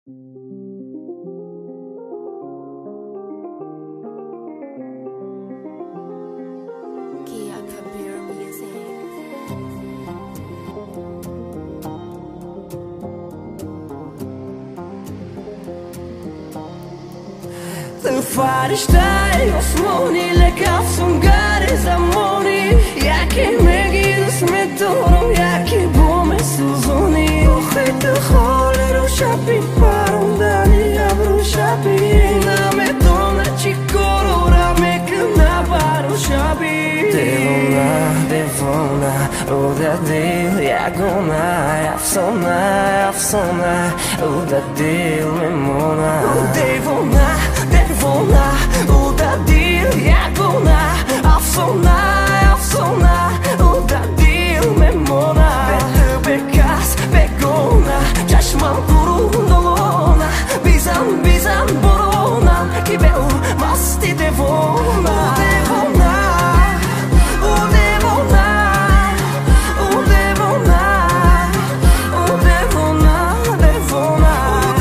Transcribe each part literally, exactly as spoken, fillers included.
Të farishtaj osmoni leka fungare zamoni Jaki me gjidës me dorëm Jaki bo me suzoni Uhe të khole rushapi Parum dani abru shapi Na me tona qikorora Me këna baru shapi Devona, devona U da dil jagona Afsona, afsona U da dil me mona Devona Devona, u da dil jagona Afsona, afsona, u da dil me mona Betë bekas, begona Qashman kuru dolona Bizan, bizan borona Ki beu masti devona Devona, u devona U devona, u devona, devona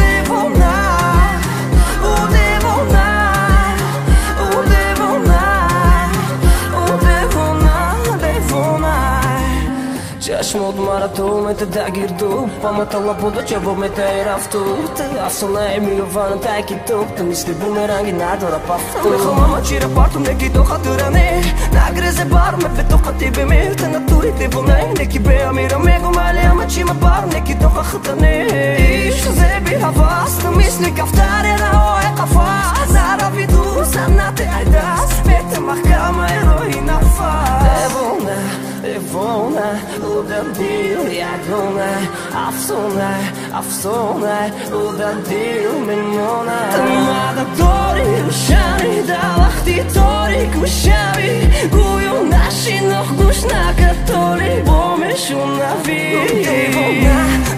Qashmod maratu me të dagirdu Pa më të labudo që bo me të e raftu Të asona e milovanën të e kituk Të misli bumerangi në ardora paftu Me khoma ma qira partu ne kido khatërane Na greze barë me beto khati be me Të naturit e vonaj Ne ki bea mira me gomale ama qima barë Ne kido khatërane Ishë zebi havas Të misli kaftare na o e kafas Nara vidu sa na te ajdas Me të mahkama e roj na fas Devona, devona U da dil jagona Afsona, afsona U da dil me mona Të mada dori rushani Da lahti tori kushavi Uju nashi noh kush na katoli Bo me shumë na vi Devona